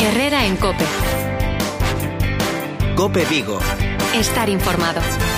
Herrera en COPE. COPE Vigo. Estar informado.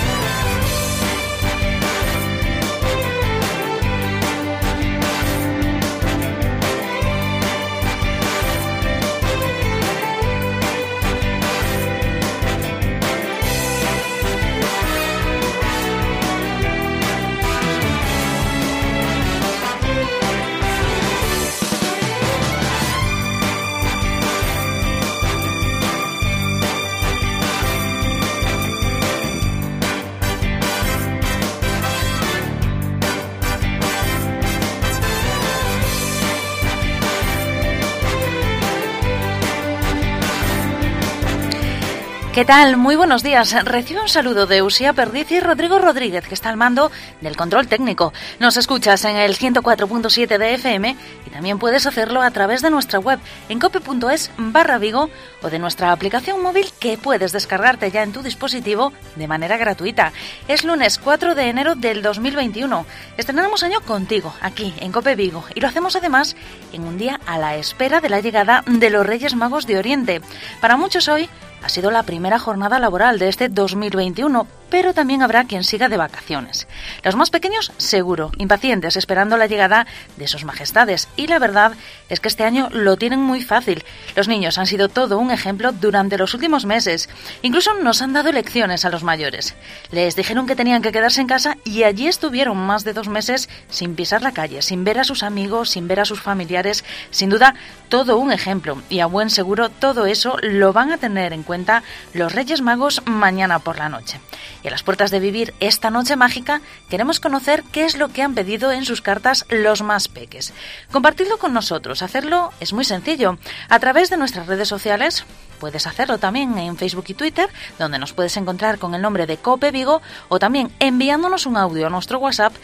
¿Qué tal? Muy buenos días. Recibe un saludo de Usía Perdiz y Rodrigo Rodríguez, que está al mando del control técnico. Nos escuchas en el 104.7 de FM y también puedes hacerlo a través de nuestra web en cope.es/Vigo o de nuestra aplicación móvil que puedes descargarte ya en tu dispositivo de manera gratuita. Es lunes 4 de enero del 2021. Estrenamos año contigo, aquí en COPE Vigo, y lo hacemos además en un día a la espera de la llegada de los Reyes Magos de Oriente. Para muchos hoy ha sido la primera jornada laboral de este 2021, pero también habrá quien siga de vacaciones. Los más pequeños, seguro, impacientes, esperando la llegada de sus majestades. Y la verdad es que este año lo tienen muy fácil. Los niños han sido todo un ejemplo durante los últimos meses. Incluso nos han dado lecciones a los mayores. Les dijeron que tenían que quedarse en casa y allí estuvieron más de 2 meses sin pisar la calle, sin ver a sus amigos, sin ver a sus familiares. Sin duda, todo un ejemplo. Y a buen seguro todo eso lo van a tener en cuenta los Reyes Magos mañana por la noche. Y a las puertas de vivir esta noche mágica, queremos conocer qué es lo que han pedido en sus cartas los más peques. Compartidlo con nosotros. Hacerlo es muy sencillo. A través de nuestras redes sociales, puedes hacerlo también en Facebook y Twitter, donde nos puedes encontrar con el nombre de COPE Vigo, o también enviándonos un audio a nuestro WhatsApp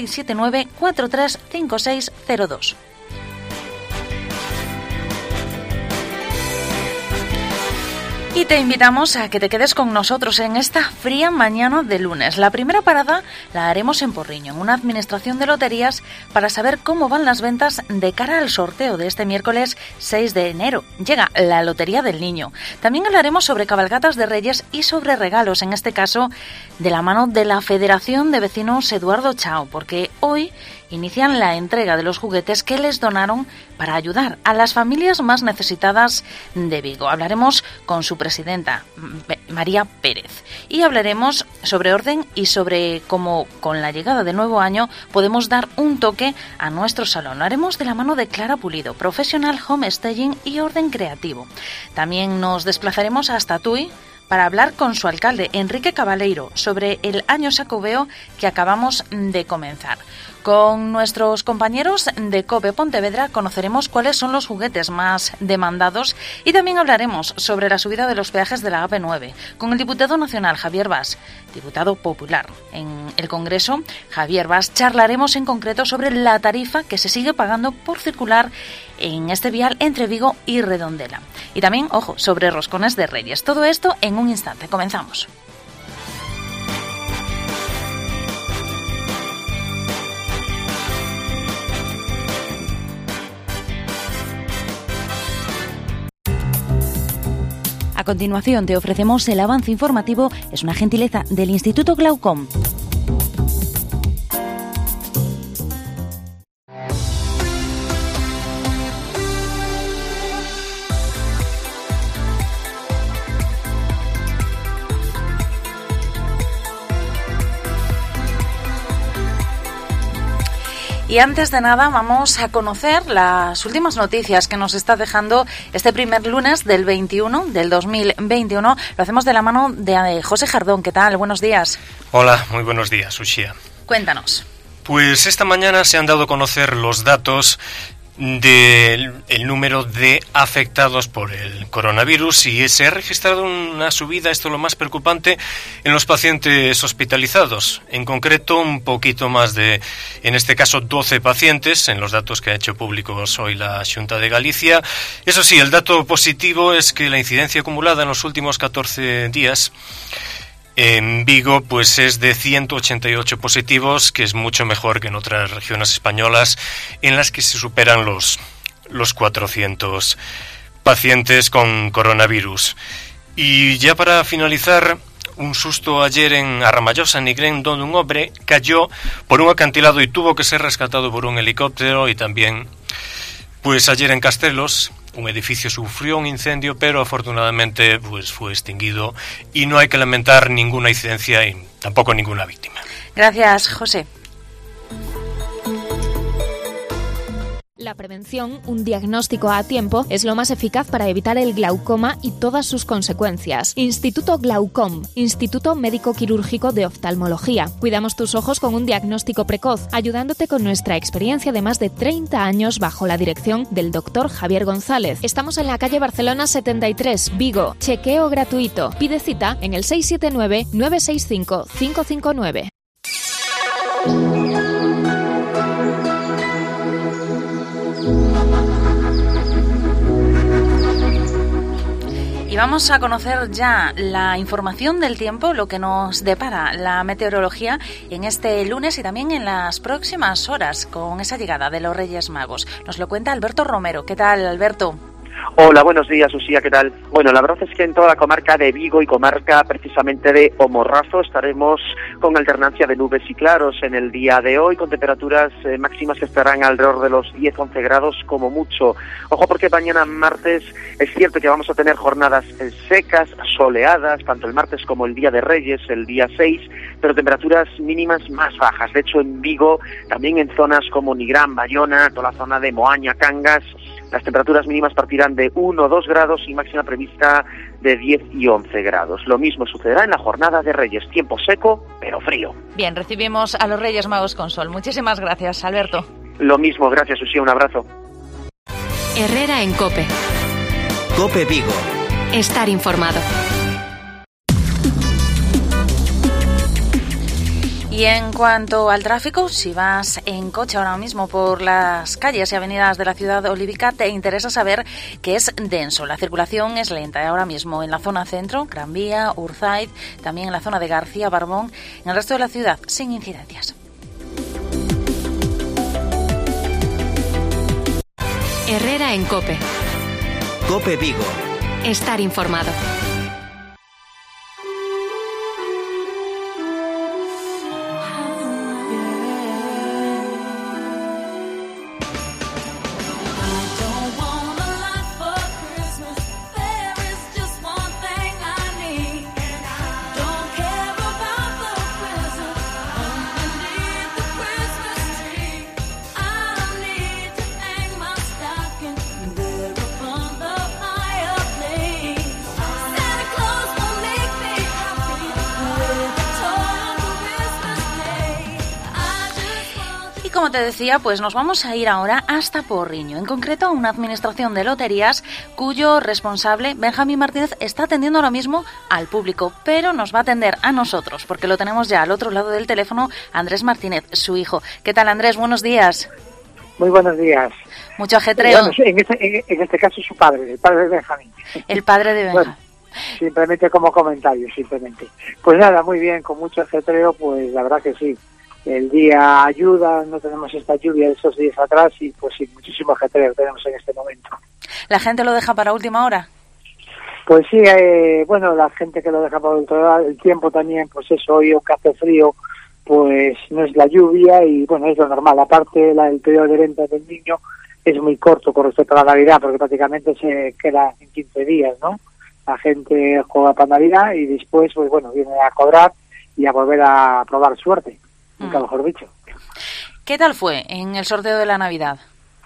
679 435602. Y te invitamos a que te quedes con nosotros en esta fría mañana de lunes. La primera parada la haremos en Porriño, en una administración de loterías, para saber cómo van las ventas de cara al sorteo de este miércoles 6 de enero. Llega la Lotería del Niño. También hablaremos sobre cabalgatas de Reyes y sobre regalos, en este caso de la mano de la Federación de Vecinos Eduardo Chao, porque hoy inician la entrega de los juguetes que les donaron para ayudar a las familias más necesitadas de Vigo. Hablaremos con su presidenta, María Pérez, y hablaremos sobre orden y sobre cómo con la llegada del nuevo año podemos dar un toque a nuestro salón. Lo haremos de la mano de Clara Pulido, profesional homestaging y orden creativo. También nos desplazaremos hasta Tui para hablar con su alcalde, Enrique Cabaleiro, sobre el año xacobeo que acabamos de comenzar. Con nuestros compañeros de COPE Pontevedra conoceremos cuáles son los juguetes más demandados y también hablaremos sobre la subida de los peajes de la AP9 con el diputado nacional Javier Bas, diputado popular. En el Congreso, Javier Bas, charlaremos en concreto sobre la tarifa que se sigue pagando por circular en este vial entre Vigo y Redondela. Y también, ojo, sobre roscones de Reyes. Todo esto en un instante. Comenzamos. A continuación te ofrecemos el avance informativo. Es una gentileza del Instituto Glaucom. Y antes de nada vamos a conocer las últimas noticias que nos está dejando este primer lunes del 21 del 2021. Lo hacemos de la mano de José Jardón. ¿Qué tal? Buenos días. Hola, muy buenos días, Uxía. Cuéntanos. Pues esta mañana se han dado a conocer los datos del número de afectados por el coronavirus y se ha registrado una subida, esto es lo más preocupante, en los pacientes hospitalizados. En concreto, un poquito más de, en este caso, 12 pacientes, en los datos que ha hecho públicos hoy la Xunta de Galicia. Eso sí, el dato positivo es que la incidencia acumulada en los últimos 14 días en Vigo pues es de 188 positivos, que es mucho mejor que en otras regiones españolas en las que se superan los 400 pacientes con coronavirus. Y ya para finalizar, un susto ayer en Arramallosa, Nigrén, donde un hombre cayó por un acantilado y tuvo que ser rescatado por un helicóptero. Y también, pues ayer en Castelos, un edificio sufrió un incendio, pero afortunadamente pues fue extinguido y no hay que lamentar ninguna incidencia y tampoco ninguna víctima. Gracias, José. La prevención, un diagnóstico a tiempo, es lo más eficaz para evitar el glaucoma y todas sus consecuencias. Instituto Glaucom, Instituto Médico Quirúrgico de Oftalmología. Cuidamos tus ojos con un diagnóstico precoz, ayudándote con nuestra experiencia de más de 30 años bajo la dirección del Dr. Javier González. Estamos en la calle Barcelona 73, Vigo. Chequeo gratuito. Pide cita en el 679-965-559. Y vamos a conocer ya la información del tiempo, lo que nos depara la meteorología en este lunes y también en las próximas horas con esa llegada de los Reyes Magos. Nos lo cuenta Alberto Romero. ¿Qué tal, Alberto? Hola, buenos días, Usía, ¿qué tal? Bueno, la verdad es que en toda la comarca de Vigo y comarca precisamente de O Morrazo estaremos con alternancia de nubes y claros en el día de hoy, con temperaturas máximas que estarán alrededor de los 10-11 grados como mucho. Ojo, porque mañana martes es cierto que vamos a tener jornadas secas, soleadas, tanto el martes como el día de Reyes, el día 6, pero temperaturas mínimas más bajas. De hecho, en Vigo, también en zonas como Nigrán, Bayona, toda la zona de Moaña, Cangas, las temperaturas mínimas partirán de 1 o 2 grados y máxima prevista de 10 y 11 grados. Lo mismo sucederá en la jornada de Reyes. Tiempo seco, pero frío. Bien, recibimos a los Reyes Magos con sol. Muchísimas gracias, Alberto. Lo mismo, gracias, Usía. Un abrazo. Herrera en COPE. COPE Vigo. Estar informado. Y en cuanto al tráfico, si vas en coche ahora mismo por las calles y avenidas de la ciudad olívica, te interesa saber que es denso. La circulación es lenta ahora mismo en la zona centro, Gran Vía, Urzaid, también en la zona de García Barbón, en el resto de la ciudad, sin incidencias. Herrera en COPE. COPE Vigo. Estar informado. Como te decía, pues nos vamos a ir ahora hasta Porriño, en concreto a una administración de loterías cuyo responsable, Benjamín Martínez, está atendiendo ahora mismo al público, pero nos va a atender a nosotros, porque lo tenemos ya al otro lado del teléfono, Andrés Martínez, su hijo. ¿Qué tal, Andrés? Buenos días. Muy buenos días. Mucho ajetreo. Bueno, en este caso su padre, el padre de Benjamín. El padre de Benjamín. Bueno, simplemente como comentario, simplemente. Pues nada, muy bien, con mucho ajetreo, pues la verdad que sí. El día ayuda, no tenemos esta lluvia de esos días atrás y pues sí, muchísimo ajetreo tenemos en este momento. ¿La gente lo deja para última hora? Pues sí, bueno, la gente que lo deja para última hora, el tiempo también, pues eso, hoy aunque hace frío, pues no es la lluvia y bueno, es lo normal. Aparte, el periodo de venta del niño es muy corto con respecto a la Navidad, porque prácticamente se queda en 15 días, ¿no? La gente juega para Navidad y después, pues bueno, viene a cobrar y a volver a probar suerte. Nunca mejor dicho. ¿Qué tal fue en el sorteo de la Navidad?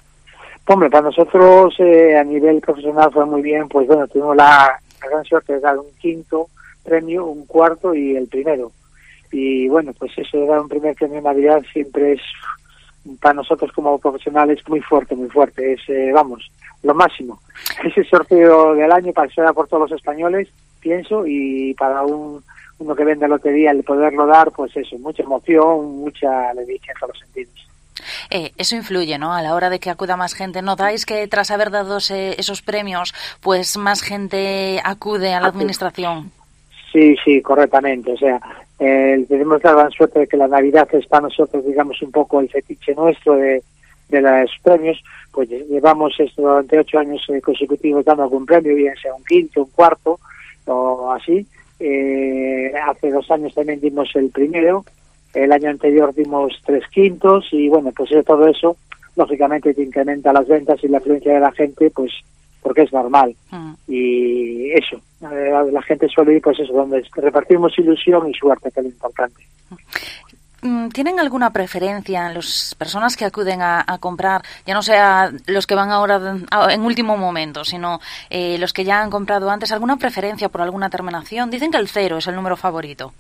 Hombre, para nosotros a nivel profesional fue muy bien, pues bueno, tuvimos la gran suerte de dar un quinto premio, un cuarto y el primero. Y bueno, pues eso de dar un primer premio de Navidad siempre es, para nosotros como profesionales, muy fuerte, es, vamos, lo máximo. Ese sorteo del año para que se da por todos los españoles, pienso, y para uno que vende lotería, el poderlo dar, pues eso, mucha emoción, mucha alegría en todos los sentidos. Eso influye, ¿no? A la hora de que acuda más gente. ¿Notáis que tras haber dado esos premios, pues más gente acude a la administración? Sí, correctamente. O sea, tenemos la gran suerte de que la Navidad es para nosotros, digamos, un poco el fetiche nuestro de de los premios, pues llevamos esto durante 8 años consecutivos dando algún premio, bien sea un quinto, un cuarto o así. Hace 2 años también dimos el primero, el año anterior dimos 3 quintos y bueno, pues todo eso lógicamente te incrementa las ventas y la afluencia de la gente, pues porque es normal. Y eso, la gente suele ir pues eso, donde repartimos ilusión y suerte, que es lo importante. ¿Tienen alguna preferencia las personas que acuden a comprar, ya no sea los que van ahora en último momento, sino los que ya han comprado antes, alguna preferencia por alguna terminación? Dicen que el 0 es el número favorito.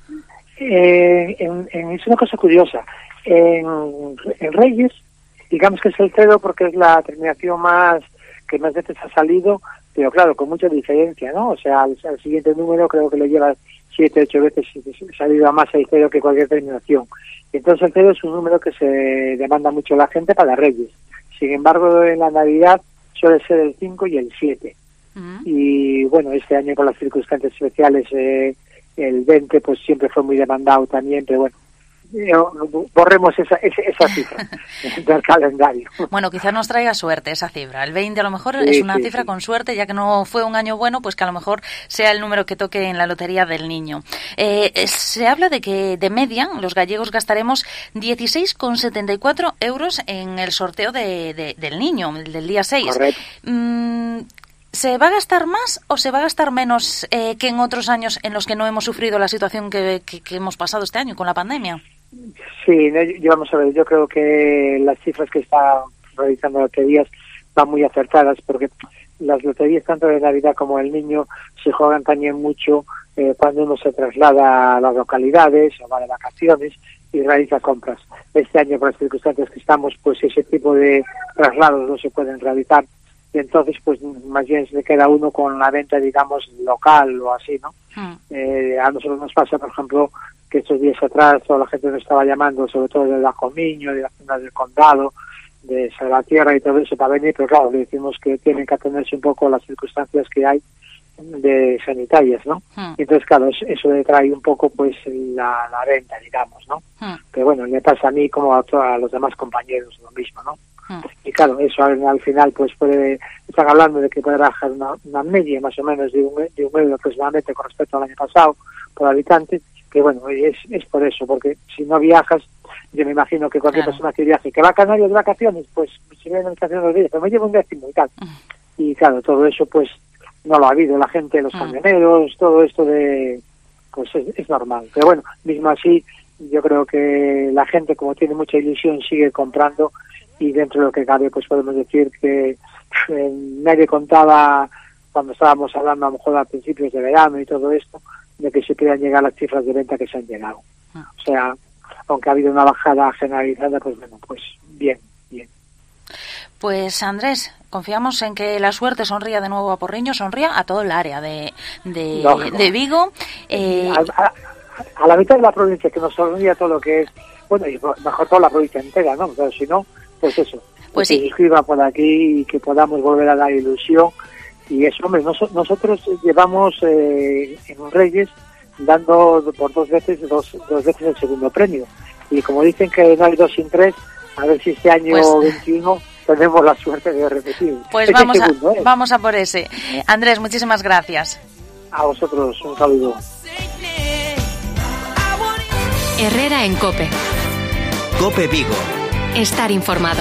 Es una cosa curiosa. En Reyes, digamos que es el 0 porque es la terminación que más veces ha salido, pero claro, con mucha diferencia, ¿no? O sea, al siguiente número creo que lo lleva 7, 8 veces salido a más el 0 que cualquier terminación. Entonces el 0 es un número que se demanda mucho la gente para Reyes. Sin embargo, en la Navidad suele ser el 5 y el 7. Y bueno, este año con las circunstancias especiales el 20 pues siempre fue muy demandado también, pero bueno, borremos esa cifra del calendario. Bueno, quizás nos traiga suerte esa cifra. El 20 a lo mejor es una cifra con suerte, ya que no fue un año bueno, pues que a lo mejor sea el número que toque en la lotería del niño. Se habla de que de media los gallegos gastaremos 16,74 euros en el sorteo del niño, del día 6. Correcto. ¿Se va a gastar más o se va a gastar menos que en otros años en los que no hemos sufrido la situación que hemos pasado este año con la pandemia? Sí, vamos a ver, yo creo que las cifras que está realizando loterías van muy acertadas, porque las loterías tanto de Navidad como del niño se juegan también mucho cuando uno se traslada a las localidades o va de vacaciones y realiza compras. Este año, por las circunstancias que estamos, pues ese tipo de traslados no se pueden realizar. Y entonces pues más bien se queda uno con la venta, digamos, local o así, ¿no? A nosotros nos pasa, por ejemplo, que estos días atrás toda la gente nos estaba llamando, sobre todo de Lacomiño, de la zona del Condado, de Salvatierra y todo eso para venir, pero claro, le decimos que tienen que atenerse un poco a las circunstancias que hay de sanitarias, ¿no? Y entonces, claro, eso detrae un poco pues la venta, digamos, ¿no? Pero bueno, le pasa a mí como a los demás compañeros lo mismo, ¿no? Y claro, eso al final pues están hablando de que puede bajar una media más o menos de un euro aproximadamente con respecto al año pasado por habitante, que bueno, es por eso, porque si no viajas, yo me imagino que cualquier persona que viaje, que va a Canarias de vacaciones, pues si viene en vacaciones 2 días, pero me llevo un décimo y tal. Y claro, todo eso pues no lo ha habido, la gente, los camioneros, todo esto pues es normal. Pero bueno, mismo así, yo creo que la gente, como tiene mucha ilusión, sigue comprando, y dentro de lo que cabe pues podemos decir que nadie contaba, cuando estábamos hablando a lo mejor a principios de verano y todo esto, de que se puedan llegar las cifras de venta que se han llegado. O sea, aunque ha habido una bajada generalizada, pues bueno, pues bien. Pues Andrés, confiamos en que la suerte sonría de nuevo a Porriño, sonría a todo el área de Vigo. A la mitad de la provincia, que nos sonría todo lo que es, bueno, y mejor toda la provincia entera, ¿no? Pero si no, pues eso, pues que sí, se inscriba por aquí y que podamos volver a dar ilusión. Y eso, hombre, nosotros llevamos en Reyes dando por dos veces el segundo premio. Y como dicen que no hay 2 sin 3, a ver si este año 21 tenemos la suerte de repetir. Pues vamos a por ese. Andrés, muchísimas gracias. A vosotros, un saludo. Herrera en COPE. COPE Vigo. Estar informado.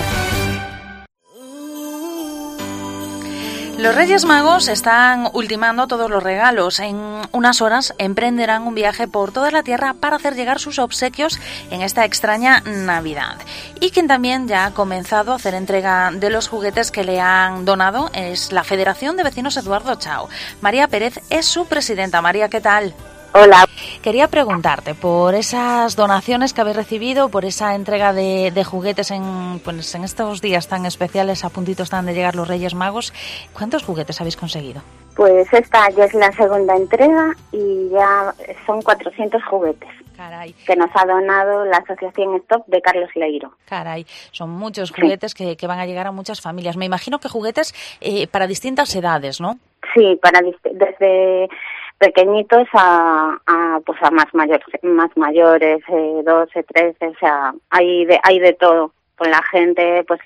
Los Reyes Magos están ultimando todos los regalos. En unas horas emprenderán un viaje por toda la tierra para hacer llegar sus obsequios en esta extraña Navidad. Y quien también ya ha comenzado a hacer entrega de los juguetes que le han donado es la Federación de Vecinos Eduardo Chao. María Pérez es su presidenta. María, ¿qué tal? Hola. Quería preguntarte por esas donaciones que habéis recibido, por esa entrega de juguetes en estos días tan especiales, a puntito están de llegar los Reyes Magos. ¿Cuántos juguetes habéis conseguido? Pues esta ya es la segunda entrega y ya son 400 juguetes. Caray. Que nos ha donado la Asociación Stop de Carlos Leiro. Caray, son muchos juguetes que van a llegar a muchas familias. Me imagino que juguetes para distintas edades, ¿no? Sí, desde pequeñitos a más mayores, 12, 13, o sea, hay de todo. Con la gente, pues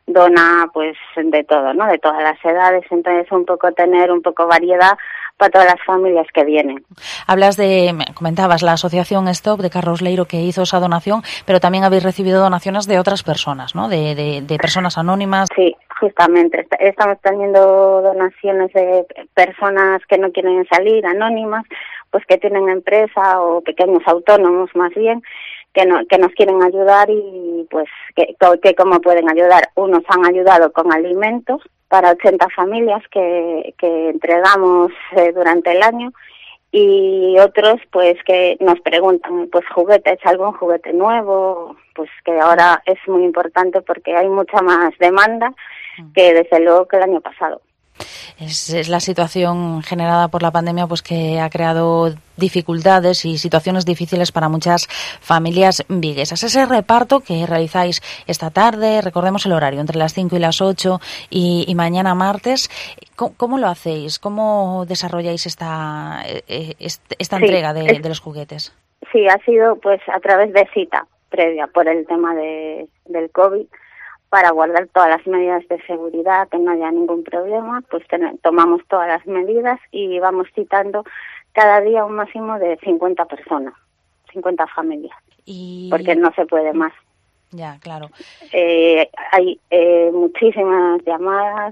dona pues de todo, ¿no? De todas las edades, entonces un poco tener un poco variedad para todas las familias que vienen. Comentabas la asociación Stop de Carlos Leiro que hizo esa donación, pero también habéis recibido donaciones de otras personas, ¿no? De personas anónimas. Sí, justamente. Estamos teniendo donaciones de personas que no quieren salir, anónimas, pues que tienen empresa o pequeños autónomos más bien, que nos quieren ayudar y pues que cómo pueden ayudar. Unos han ayudado con alimentos para 80 familias que entregamos durante el año, y otros pues que nos preguntan pues juguetes, algún juguete nuevo, pues que ahora es muy importante porque hay mucha más demanda que desde luego que el año pasado. Es la situación generada por la pandemia pues que ha creado dificultades y situaciones difíciles para muchas familias viguesas. Ese reparto que realizáis esta tarde, recordemos el horario, entre las 5 y las 8 y mañana martes, ¿cómo lo hacéis? ¿Cómo desarrolláis esta entrega de los juguetes? Sí, ha sido pues a través de cita previa por el tema del COVID, para guardar todas las medidas de seguridad, que no haya ningún problema, pues tomamos todas las medidas y vamos citando cada día un máximo de 50 personas, 50 familias, porque no se puede más. Ya, claro. Hay muchísimas llamadas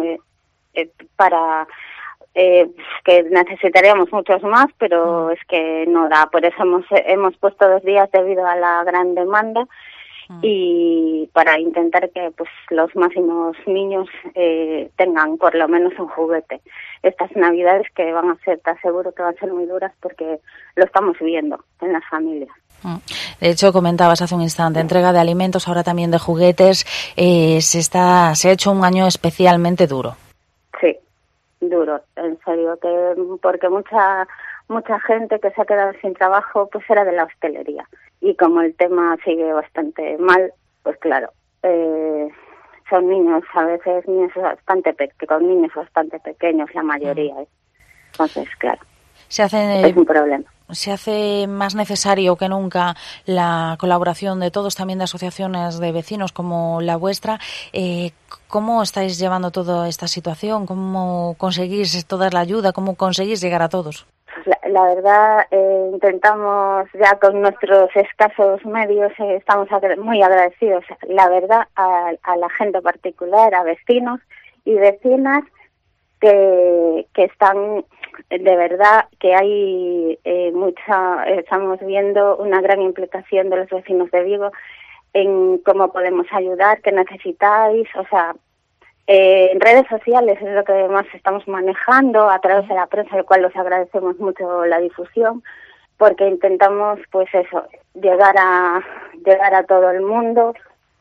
para que necesitaríamos muchos más, pero es que no da. Por eso hemos puesto 2 días debido a la gran demanda, y para intentar que pues los máximos niños tengan por lo menos un juguete. Estas navidades que van a ser, te aseguro que van a ser muy duras porque lo estamos viendo en las familias. De hecho, comentabas hace un instante, entrega de alimentos, ahora también de juguetes. Se ha hecho un año especialmente duro. Sí, duro, en serio, porque mucha gente que se ha quedado sin trabajo pues era de la hostelería, y como el tema sigue bastante mal, pues claro, son niños, a veces con niños bastante pequeños la mayoría, entonces claro, es un problema. Se hace más necesario que nunca la colaboración de todos, también de asociaciones de vecinos como la vuestra. ¿Cómo estáis llevando toda esta situación? ¿Cómo conseguís toda la ayuda? ¿Cómo conseguís llegar a todos? La verdad, intentamos ya con nuestros escasos medios, estamos muy agradecidos, la verdad, a la gente particular, a vecinos y vecinas que están, de verdad, que hay estamos viendo una gran implicación de los vecinos de Vigo en cómo podemos ayudar, qué necesitáis, o sea, en redes sociales es lo que más estamos manejando, a través de la prensa, al cual los agradecemos mucho la difusión, porque intentamos, pues eso, llegar a todo el mundo,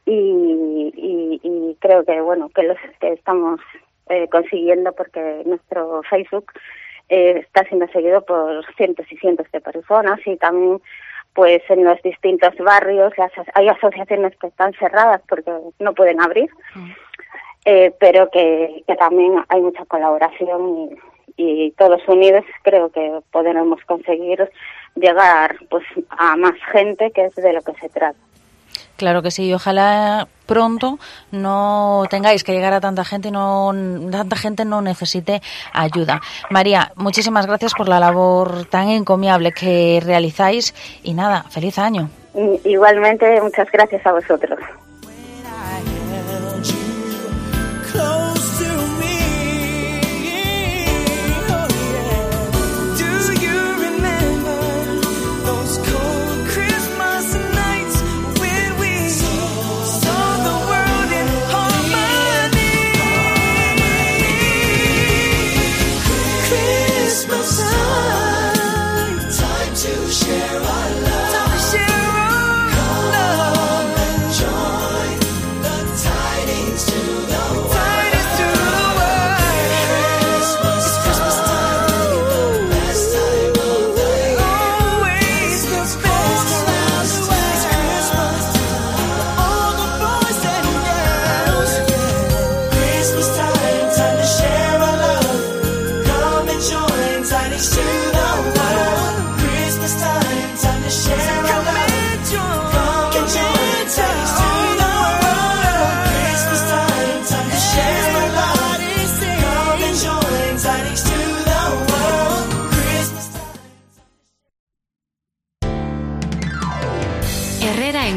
y creo que bueno que estamos consiguiendo, porque nuestro Facebook está siendo seguido por cientos y cientos de personas, y también pues en los distintos barrios hay asociaciones que están cerradas porque no pueden abrir. Pero que también hay mucha colaboración y todos unidos creo que podremos conseguir llegar pues a más gente, que es de lo que se trata. Claro que sí, ojalá pronto no tengáis que llegar a tanta gente y tanta gente no necesite ayuda. María, muchísimas gracias por la labor tan encomiable que realizáis y nada, feliz año. Igualmente, muchas gracias a vosotros.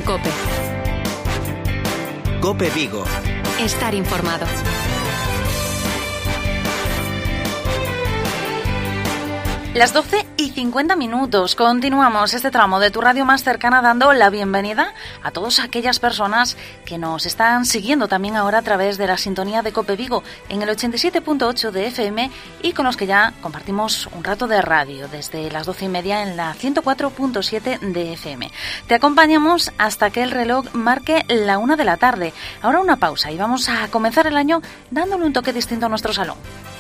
en COPE. COPE Vigo. Estar informado. Las 12:50. Continuamos este tramo de tu radio más cercana dando la bienvenida a todas aquellas personas que nos están siguiendo también ahora a través de la sintonía de COPE Vigo en el 87.8 de FM y con los que ya compartimos un rato de radio desde las 12:30 en la 104.7 de FM. Te acompañamos hasta que el reloj marque la 1 de la tarde. Ahora una pausa y vamos a comenzar el año dándole un toque distinto a nuestro salón.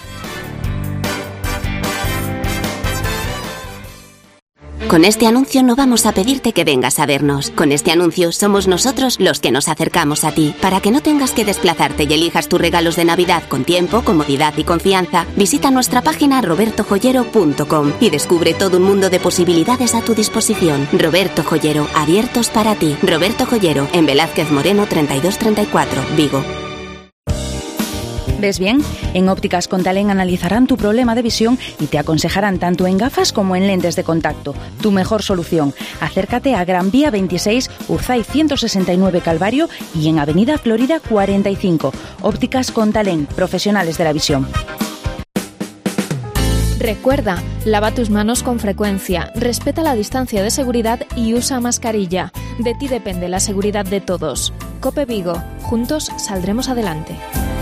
Con este anuncio no vamos a pedirte que vengas a vernos. Con este anuncio somos nosotros los que nos acercamos a ti. Para que no tengas que desplazarte y elijas tus regalos de Navidad con tiempo, comodidad y confianza, visita nuestra página robertojoyero.com y descubre todo un mundo de posibilidades a tu disposición. Roberto Joyero, abiertos para ti. Roberto Joyero, en Velázquez Moreno 3234, Vigo. ¿Ves bien? En Ópticas Contalén analizarán tu problema de visión y te aconsejarán tanto en gafas como en lentes de contacto. Tu mejor solución. Acércate a Gran Vía 26, Urzay 169 Calvario y en Avenida Florida 45. Ópticas Contalén, profesionales de la visión. Recuerda, lava tus manos con frecuencia, respeta la distancia de seguridad y usa mascarilla. De ti depende la seguridad de todos. COPE Vigo, juntos saldremos adelante.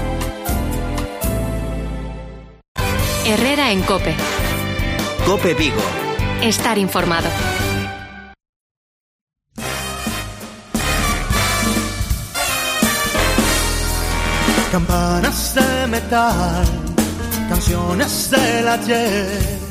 Herrera en COPE. COPE Vigo. Estar informado. Campanas de metal, canciones del ayer.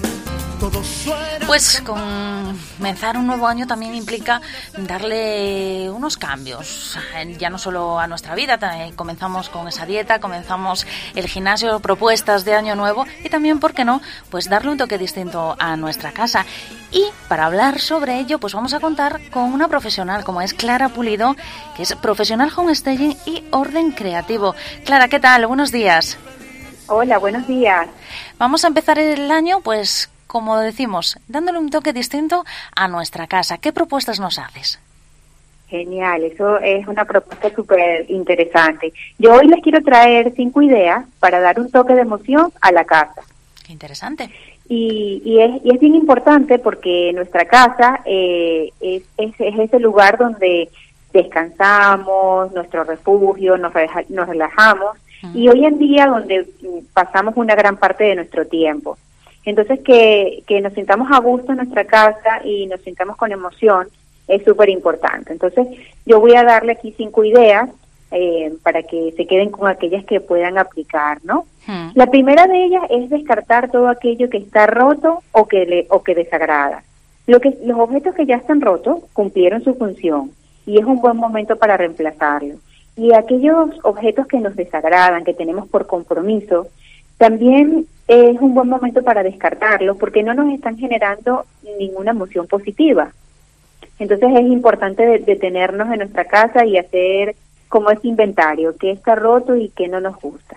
Pues comenzar un nuevo año también implica darle unos cambios, ya no solo a nuestra vida, comenzamos con esa dieta, comenzamos el gimnasio, propuestas de año nuevo y también, ¿por qué no?, pues darle un toque distinto a nuestra casa. Y para hablar sobre ello, pues vamos a contar con una profesional como es Clara Pulido, que es profesional homestaging y orden creativo. Clara, ¿qué tal? Buenos días. Hola, buenos días. Vamos a empezar el año, pues, como decimos, dándole un toque distinto a nuestra casa. ¿Qué propuestas nos haces? Genial, eso es una propuesta súper interesante. Yo hoy les quiero traer 5 ideas para dar un toque de emoción a la casa. Qué interesante. Y es bien importante porque nuestra casa es ese lugar donde descansamos, nuestro refugio, nos relajamos, y hoy en día donde pasamos una gran parte de nuestro tiempo. Entonces, que nos sintamos a gusto en nuestra casa y nos sintamos con emoción es súper importante. Entonces, yo voy a darle aquí 5 ideas para que se queden con aquellas que puedan aplicar, ¿no? La primera de ellas es descartar todo aquello que está roto o que desagrada. Los objetos que ya están rotos cumplieron su función y es un buen momento para reemplazarlos. Y aquellos objetos que nos desagradan, que tenemos por compromiso, también es un buen momento para descartarlos porque no nos están generando ninguna emoción positiva. Entonces es importante detenernos en nuestra casa y hacer como ese inventario, qué está roto y qué no nos gusta.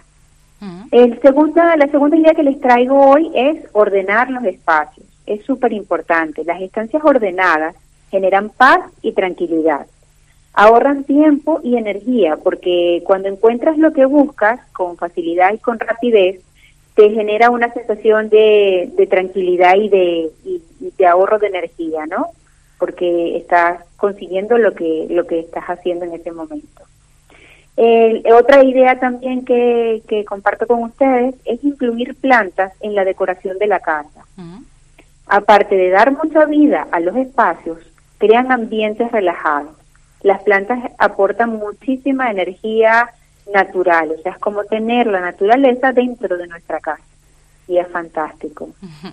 La segunda idea que les traigo hoy es ordenar los espacios. Es súper importante. Las estancias ordenadas generan paz y tranquilidad. Ahorran tiempo y energía porque cuando encuentras lo que buscas con facilidad y con rapidez, te genera una sensación de tranquilidad y de ahorro de energía, ¿no? Porque estás consiguiendo lo que estás haciendo en ese momento. Otra idea también que comparto con ustedes es incluir plantas en la decoración de la casa. Aparte de dar mucha vida a los espacios, crean ambientes relajados. Las plantas aportan muchísima energía natural, o sea, es como tener la naturaleza dentro de nuestra casa y es fantástico.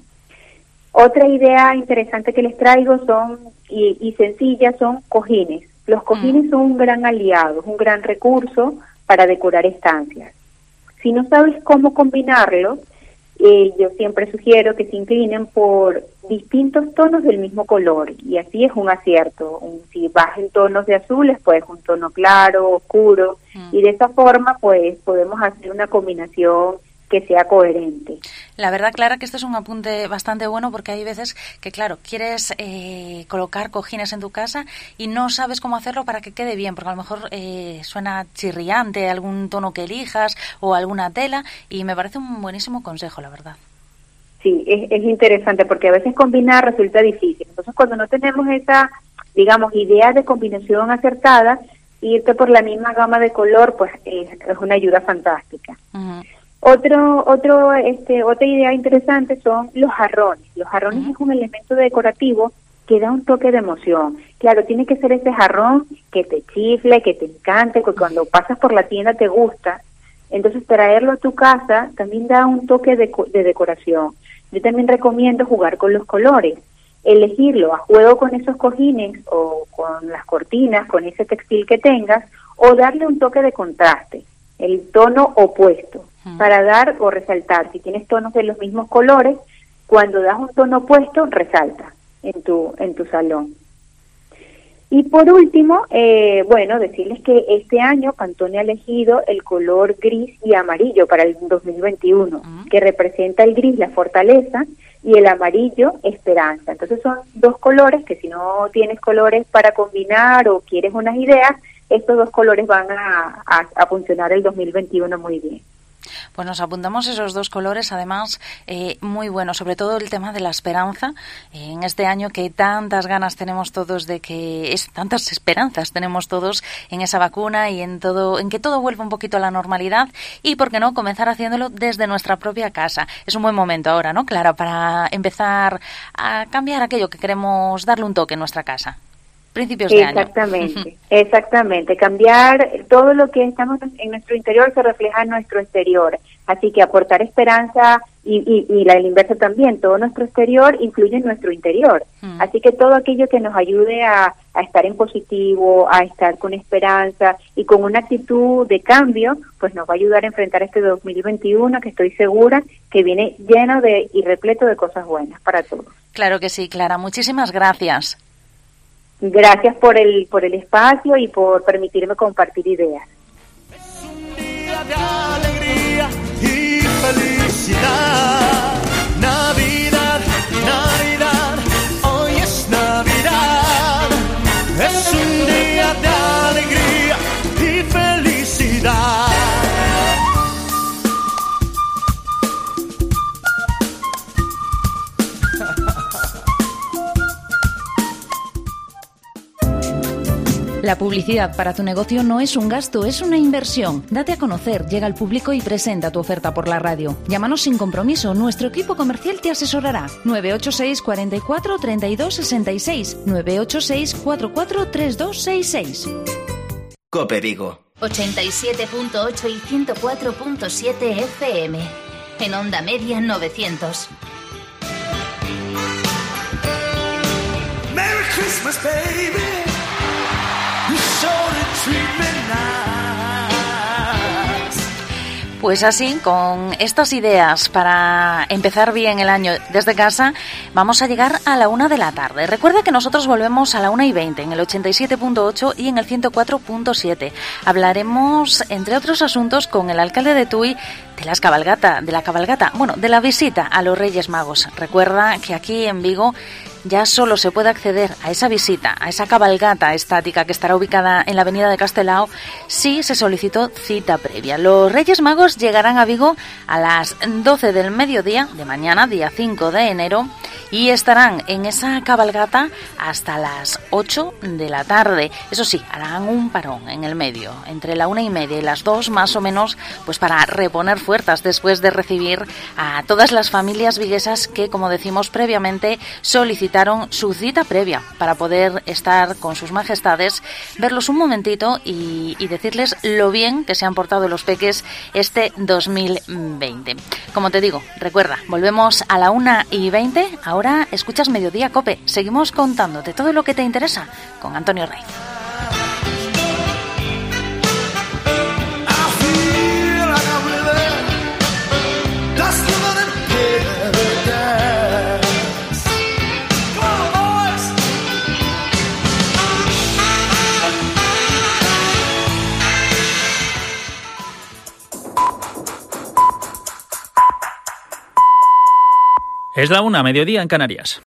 Otra idea interesante que les traigo y sencilla son cojines. Los cojines son un gran aliado, un gran recurso para decorar estancias. Si no sabes cómo combinarlo, yo siempre sugiero que se inclinen por distintos tonos del mismo color y así es un acierto. Si vas en tonos de azules, pues un tono claro, oscuro, y de esa forma pues podemos hacer una combinación que sea coherente. La verdad, Clara, que esto es un apunte bastante bueno porque hay veces que, claro, quieres colocar cojines en tu casa y no sabes cómo hacerlo para que quede bien, porque a lo mejor suena chirriante algún tono que elijas o alguna tela, y me parece un buenísimo consejo, la verdad. Sí, es interesante porque a veces combinar resulta difícil. Entonces, cuando no tenemos esa, digamos, idea de combinación acertada, irte por la misma gama de color, pues es una ayuda fantástica. Uh-huh. Otra idea interesante son los jarrones. Los jarrones es un elemento decorativo que da un toque de emoción. Claro, tiene que ser ese jarrón que te chifle, que te encante, que cuando pasas por la tienda te gusta. Entonces, traerlo a tu casa también da un toque de decoración. Yo también recomiendo jugar con los colores, elegirlo a juego con esos cojines o con las cortinas, con ese textil que tengas, o darle un toque de contraste, el tono opuesto, para dar o resaltar. Si tienes tonos de los mismos colores, cuando das un tono opuesto, resalta en tu salón. Y por último, decirles que este año Pantone ha elegido el color gris y amarillo para el 2021, que representa el gris, la fortaleza, y el amarillo, esperanza. Entonces son dos colores que, si no tienes colores para combinar o quieres unas ideas, estos dos colores van a funcionar el 2021 muy bien. Pues nos apuntamos esos dos colores, además muy bueno, sobre todo el tema de la esperanza, en este año que tantas ganas tenemos todos tantas esperanzas tenemos todos en esa vacuna y en que todo vuelva un poquito a la normalidad, y por qué no comenzar haciéndolo desde nuestra propia casa. Es un buen momento ahora, ¿no, Clara?, para empezar a cambiar aquello que queremos darle un toque en nuestra casa. Principios de año. Exactamente. Cambiar todo lo que estamos en nuestro interior se refleja en nuestro exterior. Así que aportar esperanza y la inversa también. Todo nuestro exterior influye en nuestro interior. Así que todo aquello que nos ayude a estar en positivo, a estar con esperanza y con una actitud de cambio, pues nos va a ayudar a enfrentar este 2021, que estoy segura que viene lleno y repleto de cosas buenas para todos. Claro que sí, Clara. Muchísimas gracias. Gracias por el espacio y por permitirme compartir ideas. Es un día de alegría y felicidad. Navidad, Navidad, hoy es Navidad. Es un día de alegría y felicidad. La publicidad para tu negocio no es un gasto, es una inversión. Date a conocer, llega al público y presenta tu oferta por la radio. Llámanos sin compromiso, nuestro equipo comercial te asesorará. 986 44 32 66, 986 44 32 66. Cope Vigo. 87.8 y 104.7 FM. En onda media 900. Merry Christmas, baby. Pues así, con estas ideas para empezar bien el año desde casa, vamos a llegar a la 1 de la tarde. Recuerda que nosotros volvemos a la 1:20 en el 87.8 y en el 104.7. Hablaremos, entre otros asuntos, con el alcalde de Tui de la cabalgata, de la visita a los Reyes Magos. Recuerda que aquí en Vigo ya solo se puede acceder a esa visita, a esa cabalgata estática que estará ubicada en la avenida de Castelao, si se solicitó cita previa. Los Reyes Magos llegarán a Vigo a las 12 del mediodía de mañana, día 5 de enero, y estarán en esa cabalgata hasta las 8 de la tarde. Eso sí, harán un parón en el medio, entre la 1:30 y las 2 más o menos, pues para reponer fuerzas después de recibir a todas las familias viguesas que, como decimos previamente, solicitaron su cita previa para poder estar con sus majestades, verlos un momentito y decirles lo bien que se han portado los peques este 2020. Como te digo, recuerda, volvemos a la 1:20. Ahora escuchas Mediodía Cope. Seguimos contándote todo lo que te interesa con Antonio Rey. Es la 1:00, mediodía en Canarias.